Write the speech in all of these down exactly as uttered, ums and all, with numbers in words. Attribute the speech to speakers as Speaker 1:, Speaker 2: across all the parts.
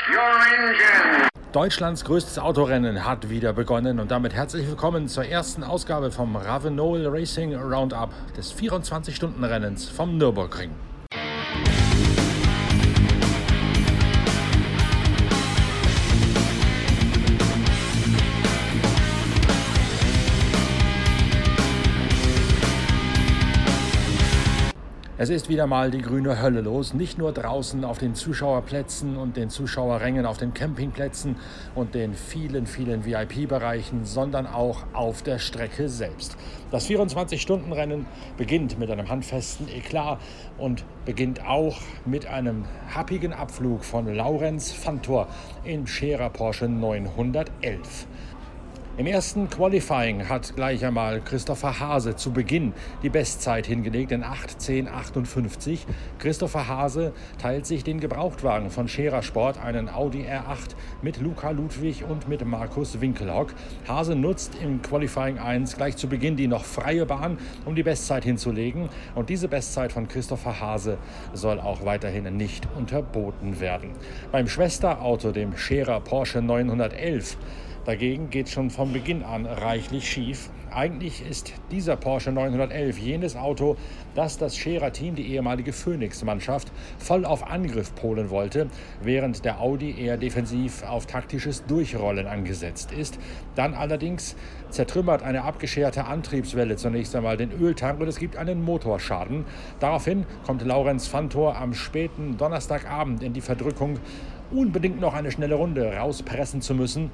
Speaker 1: your engine.
Speaker 2: Deutschlands größtes Autorennen hat wieder begonnen und damit herzlich willkommen zur ersten Ausgabe vom Ravenol Racing Roundup des vierundzwanzig-Stunden-Rennens vom Nürburgring. Es ist wieder mal die grüne Hölle los, nicht nur draußen auf den Zuschauerplätzen und den Zuschauerrängen auf den Campingplätzen und den vielen, vielen V I P-Bereichen, sondern auch auf der Strecke selbst. Das vierundzwanzig-Stunden-Rennen beginnt mit einem handfesten Eklat und beginnt auch mit einem happigen Abflug von Laurens Fantor im Scherer Porsche neunhundertelf. Im ersten Qualifying hat gleich einmal Christopher Haase zu Beginn die Bestzeit hingelegt in acht zehn achtundfünfzig. Christopher Haase teilt sich den Gebrauchtwagen von Scherer Sport, einen Audi R acht, mit Luca Ludwig und mit Markus Winkelhock. Haase nutzt im Qualifying eins gleich zu Beginn die noch freie Bahn, um die Bestzeit hinzulegen. Und diese Bestzeit von Christopher Haase soll auch weiterhin nicht unterboten werden. Beim Schwesterauto, dem Scherer Porsche neunhundertelf, dagegen geht schon von Beginn an reichlich schief. Eigentlich ist dieser Porsche neunhundertelf jenes Auto, das das Scherer-Team, die ehemalige Phoenix-Mannschaft, voll auf Angriff polen wollte, während der Audi eher defensiv auf taktisches Durchrollen angesetzt ist. Dann allerdings zertrümmert eine abgescherte Antriebswelle zunächst einmal den Öltank und es gibt einen Motorschaden. Daraufhin kommt Laurens Fantor am späten Donnerstagabend in die Verdrückung, unbedingt noch eine schnelle Runde rauspressen zu müssen,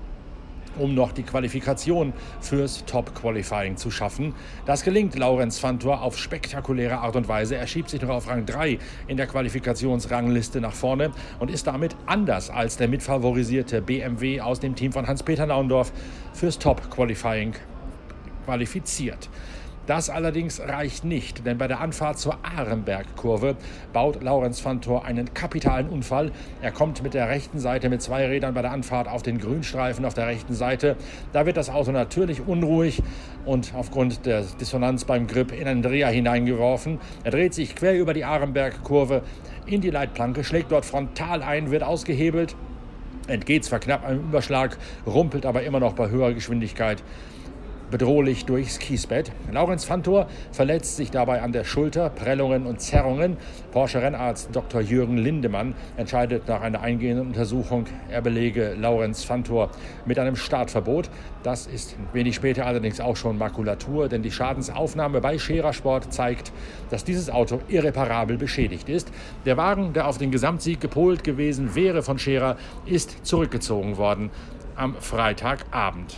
Speaker 2: um noch die Qualifikation fürs Top-Qualifying zu schaffen. Das gelingt Laurens Fantor auf spektakuläre Art und Weise. Er schiebt sich noch auf Rang drei in der Qualifikationsrangliste nach vorne und ist damit anders als der mitfavorisierte B M W aus dem Team von Hans-Peter Naundorf fürs Top-Qualifying qualifiziert. Das allerdings reicht nicht, denn bei der Anfahrt zur Arenberg-Kurve baut Laurens Fantor einen kapitalen Unfall. Er kommt mit der rechten Seite mit zwei Rädern bei der Anfahrt auf den Grünstreifen auf der rechten Seite. Da wird das Auto natürlich unruhig und aufgrund der Dissonanz beim Grip in einen Dreher hineingeworfen. Er dreht sich quer über die Arenberg-Kurve in die Leitplanke, schlägt dort frontal ein, wird ausgehebelt, entgeht zwar knapp einem Überschlag, rumpelt aber immer noch bei höherer Geschwindigkeit bedrohlich durchs Kiesbett. Laurens Fantor verletzt sich dabei an der Schulter, Prellungen und Zerrungen. Porsche-Rennarzt Doktor Jürgen Lindemann entscheidet nach einer eingehenden Untersuchung, er belege Laurens Fantor mit einem Startverbot. Das ist wenig später allerdings auch schon Makulatur, denn die Schadensaufnahme bei Scherer Sport zeigt, dass dieses Auto irreparabel beschädigt ist. Der Wagen, der auf den Gesamtsieg gepolt gewesen wäre von Scherer, ist zurückgezogen worden am Freitagabend.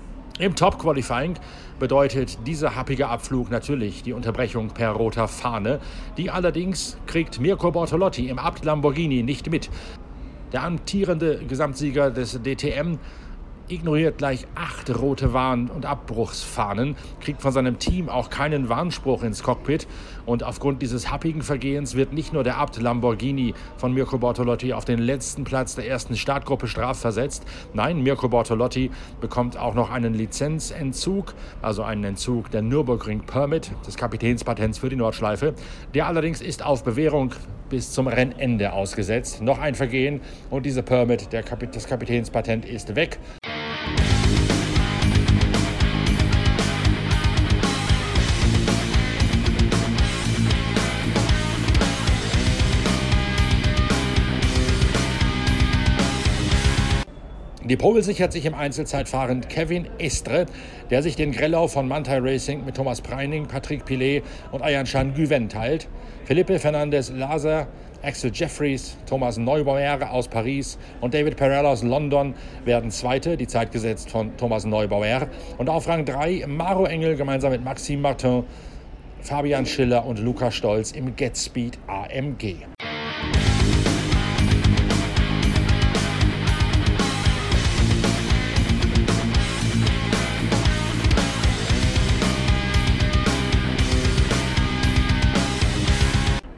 Speaker 2: Im Top-Qualifying bedeutet dieser happige Abflug natürlich die Unterbrechung per roter Fahne. Die allerdings kriegt Mirko Bortolotti im Abt Lamborghini nicht mit. Der amtierende Gesamtsieger des D T M ignoriert gleich acht rote Warn- und Abbruchsfahnen, kriegt von seinem Team auch keinen Warnspruch ins Cockpit und aufgrund dieses happigen Vergehens wird nicht nur der Abt Lamborghini von Mirko Bortolotti auf den letzten Platz der ersten Startgruppe strafversetzt. Nein, Mirko Bortolotti bekommt auch noch einen Lizenzentzug, also einen Entzug der Nürburgring Permit, des Kapitänspatents für die Nordschleife. Der allerdings ist auf Bewährung bis zum Rennende ausgesetzt. Noch ein Vergehen und diese Permit, der Kap- das Kapitänspatent ist weg. Die Pole sichert sich im Einzelzeitfahren Kevin Estre, der sich den Grellauf von Manthey Racing mit Thomas Preining, Patrick Pilet und Ayan-Chan Güven teilt. Felipe Fernandez Laser, Axel Jeffries, Thomas Neubauer aus Paris und David Perel aus London werden Zweite, die Zeit gesetzt von Thomas Neubauer. Und auf Rang drei Maro Engel gemeinsam mit Maxime Martin, Fabian Schiller und Luca Stolz im GetSpeed A M G.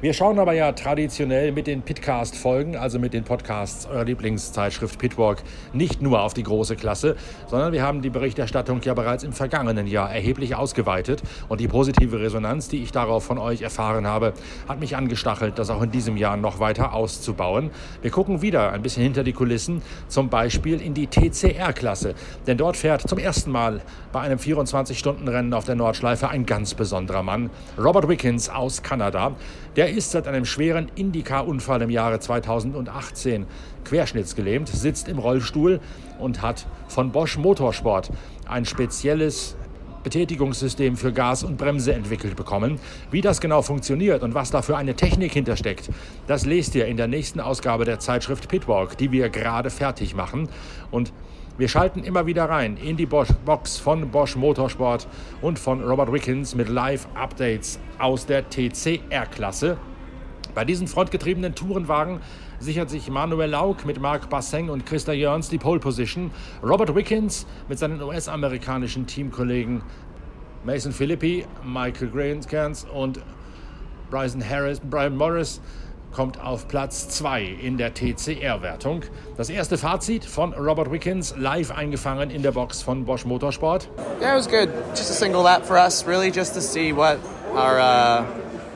Speaker 2: Wir schauen aber ja traditionell mit den Pitcast-Folgen, also mit den Podcasts eurer Lieblingszeitschrift Pitwalk, nicht nur auf die große Klasse, sondern wir haben die Berichterstattung ja bereits im vergangenen Jahr erheblich ausgeweitet. Und die positive Resonanz, die ich darauf von euch erfahren habe, hat mich angestachelt, das auch in diesem Jahr noch weiter auszubauen. Wir gucken wieder ein bisschen hinter die Kulissen, zum Beispiel in die T C R-Klasse. Denn dort fährt zum ersten Mal bei einem vierundzwanzig-Stunden-Rennen auf der Nordschleife ein ganz besonderer Mann, Robert Wickens aus Kanada. Der ist seit einem schweren Indycar-Unfall im Jahre zweitausendachtzehn querschnittsgelähmt, sitzt im Rollstuhl und hat von Bosch Motorsport ein spezielles Betätigungssystem für Gas und Bremse entwickelt bekommen. Wie das genau funktioniert und was da für eine Technik hintersteckt, das lest ihr in der nächsten Ausgabe der Zeitschrift Pitwalk, die wir gerade fertig machen. Und wir schalten immer wieder rein in die Box von Bosch Motorsport und von Robert Wickens mit Live-Updates aus der T C R-Klasse. Bei diesen frontgetriebenen Tourenwagen sichert sich Manuel Lauk mit Marc Basseng und Christa Jörns die Pole Position. Robert Wickens mit seinen U S-amerikanischen Teamkollegen Mason Philippi, Michael Grankens und Bryson Harris, Brian Morris kommt auf Platz zwei in der T C R-Wertung. Das erste Fazit von Robert Wickens, live eingefangen in der Box von Bosch Motorsport.
Speaker 1: Yeah, it was good. Just a single lap for us, really just to see what our uh,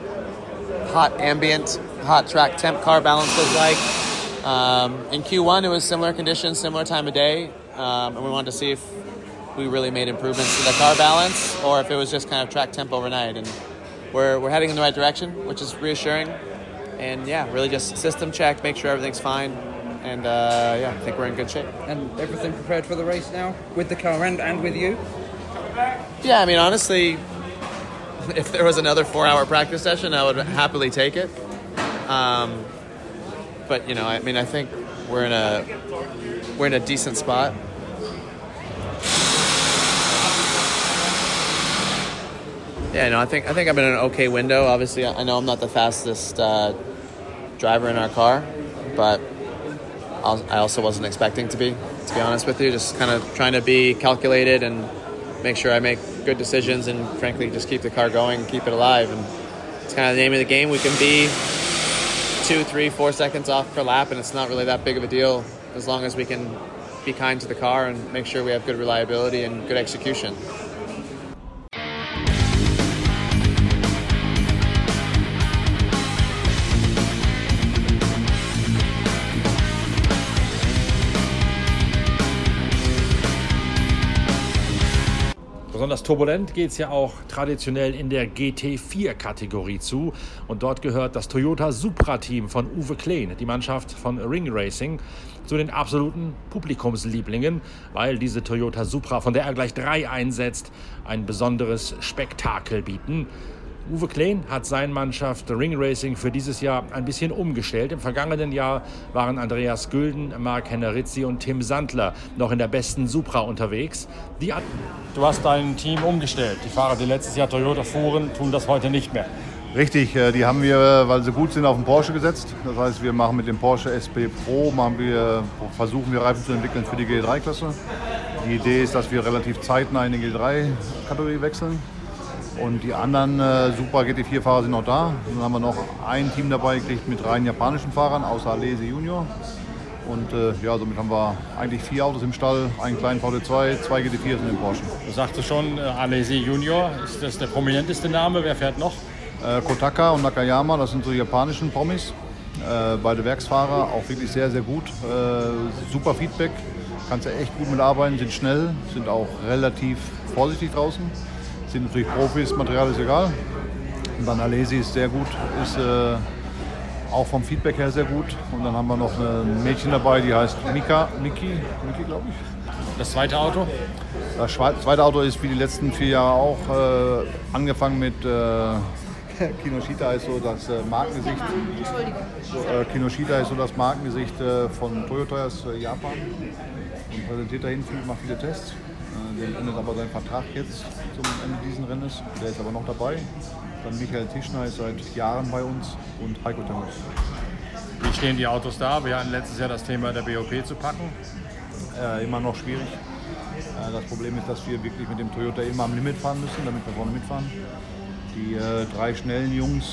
Speaker 1: hot ambient, hot track temp car balance was like. Um, in Q one, it was similar conditions, similar time of day, um, and we wanted to see if we really made improvements to the car balance or if it was just kind of track temp overnight. And we're we're heading in the right direction, which is reassuring. And yeah, really just system check, make sure everything's fine. And uh, yeah, I think we're in good shape.
Speaker 3: And everything prepared for the race now? With the car and, and with you?
Speaker 1: Yeah, I mean, honestly, if there was another four-hour practice session, I would happily take it. Um, but, you know, I mean, I think we're in a, we're in a decent spot. Yeah, no, I think I think I'm in an okay window. Obviously, I know I'm not the fastest uh, driver in our car, but I'll, I also wasn't expecting to be, to be honest with you. Just kind of trying to be calculated and make sure I make good decisions and, frankly, just keep the car going and keep it alive. And it's kind of the name of the game. We can be two, three, four seconds off per lap, and it's not really that big of a deal as long as we can be kind to the car and make sure we have good reliability and good execution.
Speaker 2: Besonders turbulent geht es ja auch traditionell in der G T vier Kategorie zu. Und dort gehört das Toyota Supra-Team von Uwe Kleen, die Mannschaft von Ring Racing, zu den absoluten Publikumslieblingen, weil diese Toyota Supra, von der er gleich drei einsetzt, ein besonderes Spektakel bieten. Uwe Kleen hat seine Mannschaft Ring Racing für dieses Jahr ein bisschen umgestellt. Im vergangenen Jahr waren Andreas Gülden, Marc Hennerizzi und Tim Sandler noch in der besten Supra unterwegs. Die du hast dein Team umgestellt. Die Fahrer, die letztes Jahr Toyota fuhren, tun das heute nicht mehr.
Speaker 4: Richtig, die haben wir, weil sie gut sind, auf den Porsche gesetzt. Das heißt, wir machen mit dem Porsche S P Pro, machen wir, versuchen wir Reifen zu entwickeln für die G drei Klasse. Die Idee ist, dass wir relativ zeitnah in die G drei Kategorie wechseln. Und die anderen äh, Super G T vier Fahrer sind noch da. Dann haben wir noch ein Team dabei gekriegt mit rein japanischen Fahrern, außer Alesi Junior. Und äh, ja, somit haben wir eigentlich vier Autos im Stall, einen kleinen V D zwei, zwei G T vier und einen Porsche.
Speaker 2: Du sagst schon, äh, Alesi Junior, ist das der prominenteste Name? Wer fährt noch?
Speaker 4: Äh, Kotaka und Nakayama, das sind so die japanischen Promis. Äh, beide Werksfahrer, auch wirklich sehr, sehr gut. Äh, super Feedback, kannst du echt gut mitarbeiten, sind schnell, sind auch relativ vorsichtig draußen. Sind natürlich Profis, Material ist egal. Und dann Alesi ist sehr gut, ist äh, auch vom Feedback her sehr gut. Und dann haben wir noch ein Mädchen dabei, die heißt Mika, Miki, Miki glaube ich.
Speaker 2: Das zweite Auto?
Speaker 4: Das zweite Auto ist wie die letzten vier Jahre auch äh, angefangen mit äh, Kinoshita ist so das äh, Markengesicht. Äh, Kinoshita ist so das Markengesicht äh, von Toyota aus äh, Japan und präsentiert dahin viel, macht viele Tests. Der endet aber seinen Vertrag jetzt zum Ende dieses Rennens. Der ist aber noch dabei. Dann Michael Tischner ist seit Jahren bei uns und Heiko Thomas.
Speaker 2: Wie stehen die Autos da? Wir hatten letztes Jahr das Thema der B O P zu packen.
Speaker 4: Äh, immer noch schwierig. Äh, das Problem ist, dass wir wirklich mit dem Toyota immer am Limit fahren müssen, damit wir vorne mitfahren. Die äh, drei schnellen Jungs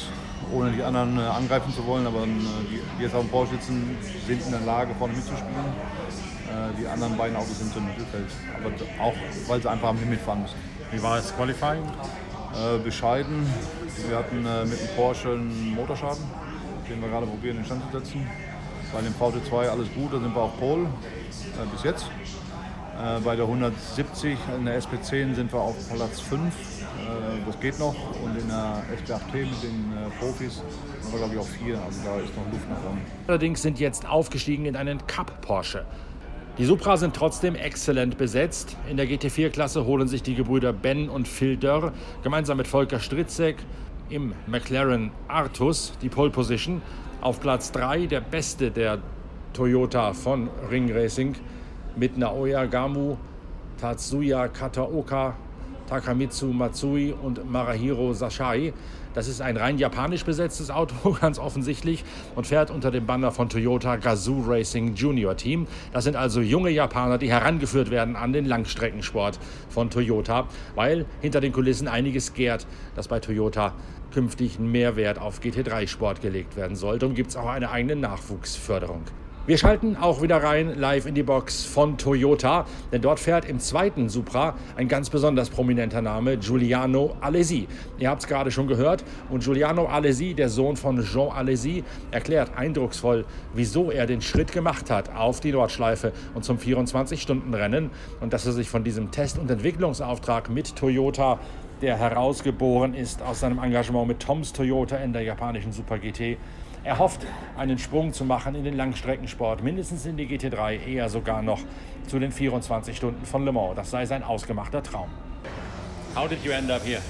Speaker 4: ohne die anderen äh, angreifen zu wollen. Aber äh, die, die jetzt auf dem Porsche sitzen, sind in der Lage, vorne mitzuspielen. Äh, die anderen beiden Autos sind im Mittelfeld. Aber auch, weil sie einfach am Limit fahren müssen.
Speaker 2: Wie war das Qualifying?
Speaker 4: Äh, bescheiden. Wir hatten äh, mit dem Porsche einen Motorschaden, den wir gerade probieren, in den Stand zu setzen. Bei dem V T zwei alles gut, da sind wir auf Pole äh, bis jetzt. Äh, bei der hundertsiebzig in der S P zehn sind wir auf Platz fünf. Äh, das geht noch. Und in der S P acht T mit den äh, Profis sind wir, glaube ich, auf vier. Also da ist noch Luft nach oben.
Speaker 2: Allerdings sind jetzt aufgestiegen in einen Cup Porsche. Die Supra sind trotzdem exzellent besetzt. In der G T vier Klasse holen sich die Gebrüder Ben und Phil Dörr gemeinsam mit Volker Stritzek im McLaren Artus die Pole Position. Auf Platz drei der beste der Toyota von Ring Racing mit Naoya Gamu, Tatsuya Kataoka, Takamitsu Matsui und Marahiro Sashai. Das ist ein rein japanisch besetztes Auto, ganz offensichtlich, und fährt unter dem Banner von Toyota Gazoo Racing Junior Team. Das sind also junge Japaner, die herangeführt werden an den Langstreckensport von Toyota, weil hinter den Kulissen einiges gärt, dass bei Toyota künftig ein Mehrwert auf G T drei Sport gelegt werden soll. Darum gibt es auch eine eigene Nachwuchsförderung. Wir schalten auch wieder rein live in die Box von Toyota, denn dort fährt im zweiten Supra ein ganz besonders prominenter Name, Giuliano Alesi. Ihr habt es gerade schon gehört und Giuliano Alesi, der Sohn von Jean Alesi, erklärt eindrucksvoll, wieso er den Schritt gemacht hat auf die Nordschleife und zum vierundzwanzig-Stunden-Rennen und dass er sich von diesem Test- und Entwicklungsauftrag mit Toyota, der herausgeboren ist aus seinem Engagement mit Toms Toyota in der japanischen Super G T, er hofft, einen Sprung zu machen in den Langstreckensport, mindestens in die G T drei, eher sogar noch zu den vierundzwanzig Stunden von Le Mans. Das sei sein ausgemachter Traum. How did you end up here?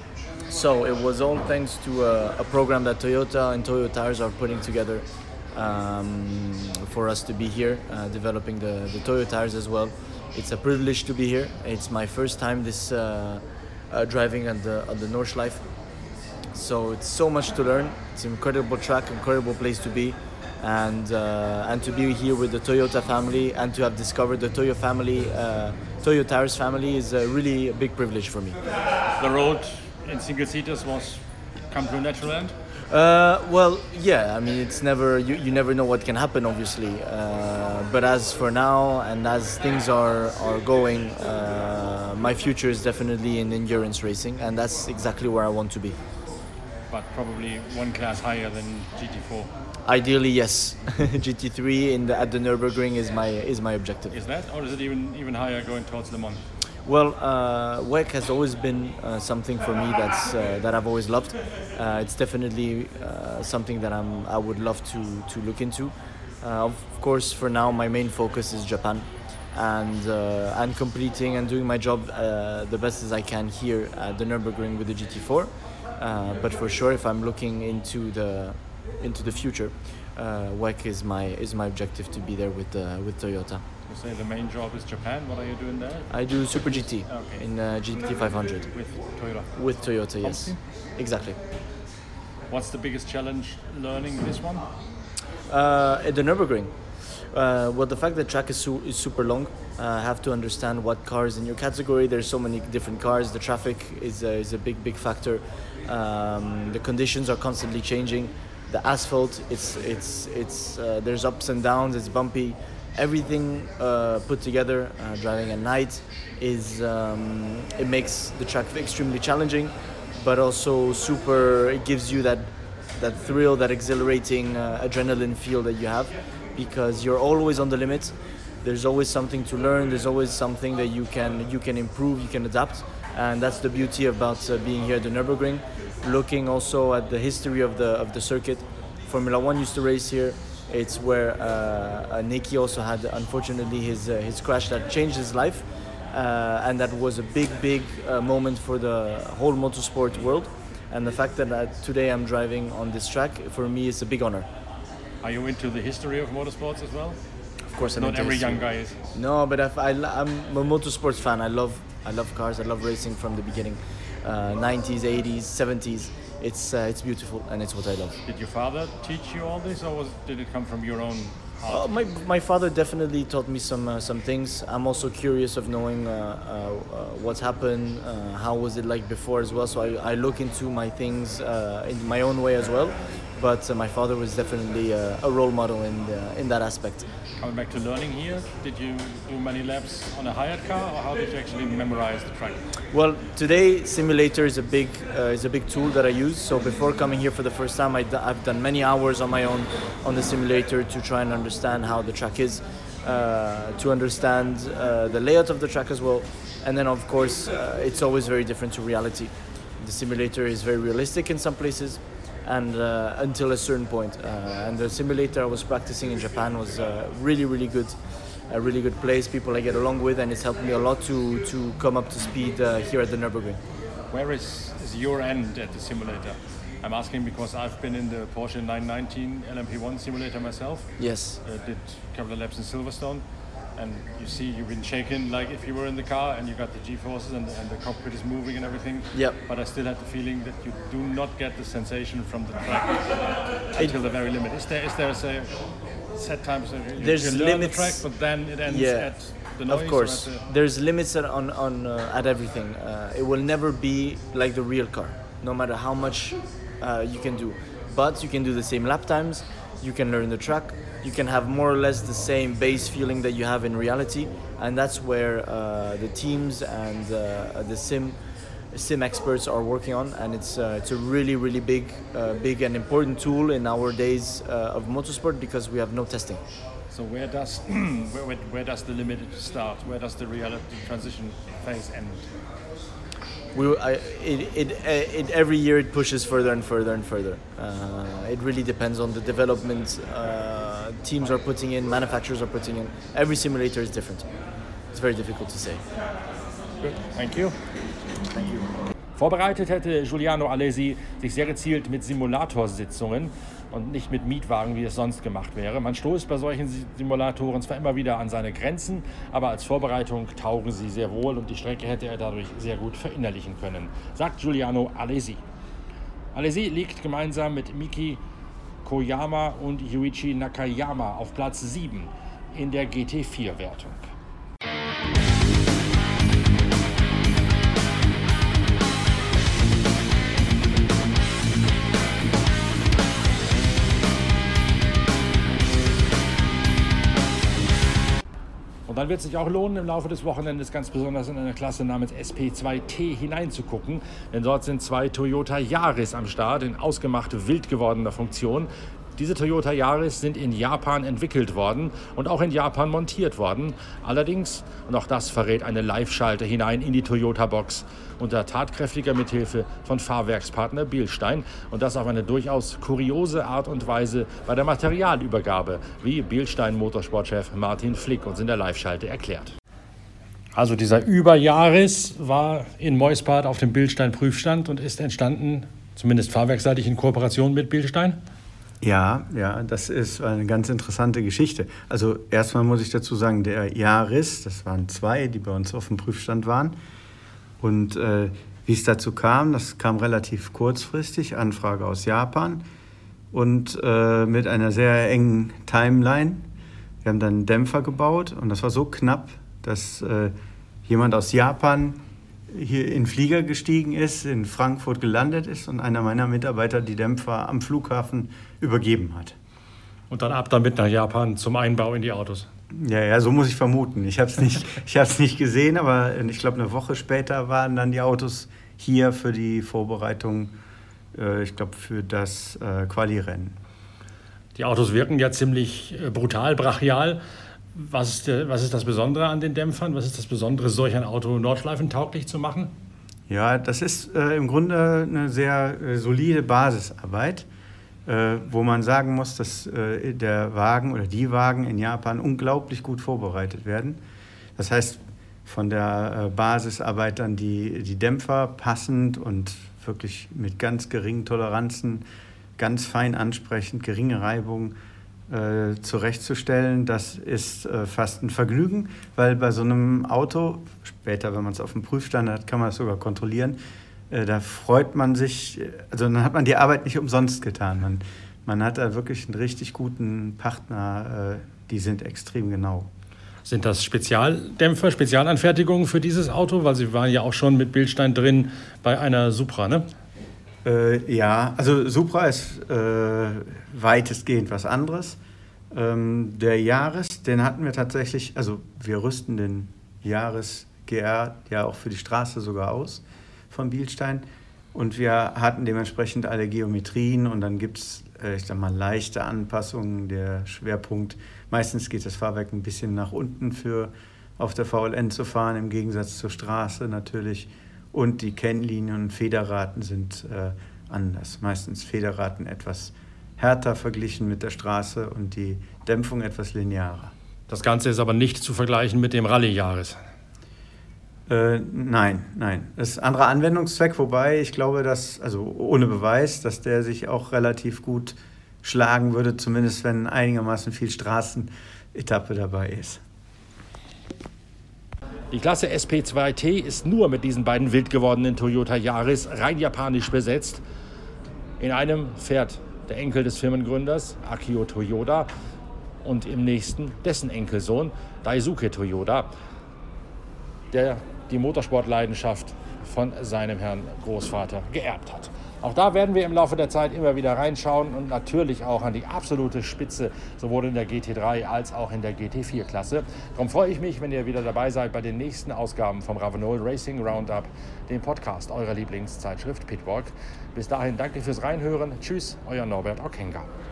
Speaker 1: So it was all thanks to a, a program that Toyota and Toyo Tires are putting together um, for us to be here, uh, developing the, the Toyo Tires as well. It's a privilege to be here. It's my first time this uh, uh, driving on the, on the Nordschleife. So it's so much to learn. It's an incredible track, incredible place to be, and uh, and to be here with the Toyota family and to have discovered the Toyo family, uh, Toyo Tires family is uh, really a big privilege for me.
Speaker 2: The road in single seaters was come to a natural end.
Speaker 1: Uh, well, yeah. I mean, it's never you, you never know what can happen, obviously. Uh, but as for now, and as things are are going, uh, my future is definitely in endurance racing, and that's exactly where I want to be.
Speaker 2: But probably one class higher than G T four.
Speaker 1: Ideally, yes. G T three in the, at the Nürburgring is my is my objective.
Speaker 2: Is that, or is it even even higher going towards Le Mans?
Speaker 1: Well, uh, W E C has always been uh, something for me that's uh, that I've always loved. Uh, it's definitely uh, something that I'm I would love to to look into. Uh, of course, for now, my main focus is Japan, and uh, and completing and doing my job uh, the best as I can here at the Nürburgring with the G T four. Uh, but for sure, if I'm looking into the into the future, uh, W E C is my is my objective to be there with uh, with Toyota.
Speaker 2: You say the main job is Japan. What are you doing there?
Speaker 1: I do Super G T
Speaker 2: Okay.
Speaker 1: in uh, G T five hundred
Speaker 2: With Toyota.
Speaker 1: with Toyota. Yes, exactly.
Speaker 2: What's the biggest challenge learning this one?
Speaker 1: Uh, at the Nürburgring. Uh, well, the fact that track is, su- is super long, uh, have to understand what cars in your category. There's so many different cars. The traffic is a, is a big, big factor. Um, the conditions are constantly changing. The asphalt, it's it's it's uh, there's ups and downs. It's bumpy. Everything uh, put together, uh, driving at night, is um, it makes the track extremely challenging, but also super. It gives you that that thrill, that exhilarating uh, adrenaline feel that you have, because you're always on the limit. There's always something to learn. There's always something that you can you can improve, you can adapt, and that's the beauty about uh, being here at the Nürburgring. Looking also at the history of the of the circuit, Formula One used to race here. It's where uh, Nicky also had, unfortunately, his uh, his crash that changed his life, uh, and that was a big, big uh, moment for the whole motorsport world. And the fact that uh, today I'm driving on this track, for me, is a big honor.
Speaker 2: Are you into the history of motorsports as well?
Speaker 1: Of course, I'm
Speaker 2: Not
Speaker 1: into
Speaker 2: every
Speaker 1: history.
Speaker 2: young guy is.
Speaker 1: No, but if I, I'm a motorsports fan. I love I love cars. I love racing from the beginning. Uh, nineties, eighties, seventies. It's uh, it's beautiful, and it's what I love.
Speaker 2: Did your father teach you all this, or was, did it come from your own
Speaker 5: Uh, my my father definitely taught me some uh, some things. I'm also curious of knowing uh, uh, uh, what's happened, uh, how was it like before as well. So I, I look into my things uh, in my own way as well. But uh, my father was definitely uh, a role model in the, in that aspect.
Speaker 2: Coming back to learning here, did you do many laps on a hired car, or how did you actually memorize the track?
Speaker 5: Well, today simulator is a big uh, is a big tool that I use. So before coming here for the first time, I d- I've done many hours on my own on the simulator to try and understand how the track is, uh, to understand uh, the layout of the track as well. And then of course, uh, it's always very different to reality. The simulator is very realistic in some places, and uh, until a certain point. Uh, and the simulator I was practicing in Japan was uh, really, really good. A really good place, people I get along with, and it's helped me a lot to, to come up to speed uh, here at the Nürburgring.
Speaker 2: Where is, is your end at the simulator? I'm asking because I've been in the Porsche nine nineteen L M P one simulator myself.
Speaker 5: Yes.
Speaker 2: Uh, did a couple of laps in Silverstone. And you see you've been shaken like if you were in the car and you got the G-forces and, and the cockpit is moving and everything.
Speaker 5: Yep.
Speaker 2: But I still had the feeling that you do not get the sensation from the track until the very limit. Is there is there a set times that you,
Speaker 5: There's
Speaker 2: you learn
Speaker 5: limits.
Speaker 2: the track, but then it ends
Speaker 5: Yeah.
Speaker 2: at the noise?
Speaker 5: Of course,
Speaker 2: or at the...
Speaker 5: there's limits at, on on uh, at everything. Uh, it will never be like the real car, no matter how much uh, you can do. But you can do the same lap times. You can learn the track. You can have more or less the same base feeling that you have in reality, and that's where uh, the teams and uh, the sim sim experts are working on. And it's uh, it's a really really big uh, big and important tool in our days uh, of motorsport, because we have no testing.
Speaker 2: So where does where, where, where does the limit start? Where does the reality transition phase end?
Speaker 5: We, I, it, it, it, every year it pushes further and further and further. Uh, it really depends on the development uh, teams are putting in, manufacturers are putting in. Every simulator is different. It's very difficult to say.
Speaker 2: Good. Thank you.
Speaker 5: Thank you.
Speaker 2: Vorbereitet hätte Giuliano Alesi sich sehr gezielt mit Simulatorsitzungen und nicht mit Mietwagen, wie es sonst gemacht wäre. Man stoßt bei solchen Simulatoren zwar immer wieder an seine Grenzen, aber als Vorbereitung taugen sie sehr wohl und die Strecke hätte er dadurch sehr gut verinnerlichen können, sagt Giuliano Alesi. Alesi liegt gemeinsam mit Miki Koyama und Yuichi Nakayama auf Platz sieben in der G T vier Wertung. Und dann wird es sich auch lohnen, im Laufe des Wochenendes ganz besonders in eine Klasse namens S P zwei T hineinzugucken. Denn dort sind zwei Toyota Yaris am Start in ausgemacht wild gewordener Funktion. Diese Toyota Yaris sind in Japan entwickelt worden und auch in Japan montiert worden. Allerdings, und auch das verrät eine Live-Schalte hinein in die Toyota-Box, unter tatkräftiger Mithilfe von Fahrwerkspartner Bilstein. Und das auf eine durchaus kuriose Art und Weise bei der Materialübergabe, wie Bilstein-Motorsportchef Martin Flick uns in der Live-Schalte erklärt. Also dieser Über-Yaris war in Meuspart auf dem Bilstein-Prüfstand und ist entstanden, zumindest fahrwerksseitig, in Kooperation mit Bilstein?
Speaker 6: Ja, ja, das ist eine ganz interessante Geschichte. Also erstmal muss ich dazu sagen, der Yaris, das waren zwei, die bei uns auf dem Prüfstand waren. Und äh, wie es dazu kam, das kam relativ kurzfristig, Anfrage aus Japan und äh, mit einer sehr engen Timeline. Wir haben dann einen Dämpfer gebaut und das war so knapp, dass äh, jemand aus Japan hier in den Flieger gestiegen ist, in Frankfurt gelandet ist und einer meiner Mitarbeiter die Dämpfer am Flughafen übergeben hat.
Speaker 2: Und dann ab damit nach Japan zum Einbau in die Autos.
Speaker 6: Ja, ja, so muss ich vermuten. Ich habe es nicht, ich habe es nicht gesehen, aber ich glaube, eine Woche später waren dann die Autos hier für die Vorbereitung, äh, ich glaube, für das äh, Quali-Rennen.
Speaker 2: Die Autos wirken ja ziemlich äh, brutal, brachial. Was ist, der, was ist das Besondere an den Dämpfern? Was ist das Besondere, solch ein Auto nordschleifentauglich zu machen?
Speaker 6: Ja, das ist äh, im Grunde eine sehr äh, solide Basisarbeit, äh, wo man sagen muss, dass äh, der Wagen oder die Wagen in Japan unglaublich gut vorbereitet werden. Das heißt, von der äh, Basisarbeit dann die, die Dämpfer passend und wirklich mit ganz geringen Toleranzen, ganz fein ansprechend, geringe Reibung Äh, zurechtzustellen, das ist äh, fast ein Vergnügen, weil bei so einem Auto, später, wenn man es auf dem Prüfstand hat, kann man es sogar kontrollieren, äh, da freut man sich, also dann hat man die Arbeit nicht umsonst getan. Man, man hat da wirklich einen richtig guten Partner, äh, die sind extrem genau.
Speaker 2: Sind das Spezialdämpfer, Spezialanfertigungen für dieses Auto? Weil Sie waren ja auch schon mit Bilstein drin bei einer Supra, ne?
Speaker 6: Äh, ja, also Supra ist äh, weitestgehend was anderes. Ähm, der Yaris, den hatten wir tatsächlich, also wir rüsten den Yaris G R ja auch für die Straße sogar aus von Bilstein. Und wir hatten dementsprechend alle Geometrien und dann gibt es, äh, ich sag mal, leichte Anpassungen. Der Schwerpunkt, meistens geht das Fahrwerk ein bisschen nach unten für auf der V L N zu fahren, im Gegensatz zur Straße natürlich. Und die Kennlinien und Federraten sind äh, anders. Meistens Federraten etwas härter verglichen mit der Straße und die Dämpfung etwas linearer.
Speaker 2: Das Ganze ist aber nicht zu vergleichen mit dem Rallye-Yaris.
Speaker 6: Äh, nein, nein. Das ist ein anderer Anwendungszweck, wobei ich glaube, dass, also ohne Beweis, dass der sich auch relativ gut schlagen würde, zumindest wenn einigermaßen viel Straßenetappe dabei ist.
Speaker 2: Die Klasse S P zwei T ist nur mit diesen beiden wild gewordenen Toyota Yaris rein japanisch besetzt. In einem fährt der Enkel des Firmengründers, Akio Toyoda, und im nächsten dessen Enkelsohn, Daisuke Toyoda, der die Motorsportleidenschaft von seinem Herrn Großvater geerbt hat. Auch da werden wir im Laufe der Zeit immer wieder reinschauen und natürlich auch an die absolute Spitze, sowohl in der G T drei als auch in der G T vier Klasse. Darum freue ich mich, wenn ihr wieder dabei seid bei den nächsten Ausgaben vom Ravenol Racing Roundup, dem Podcast eurer Lieblingszeitschrift Pitwalk. Bis dahin danke fürs Reinhören. Tschüss, euer Norbert Okenga.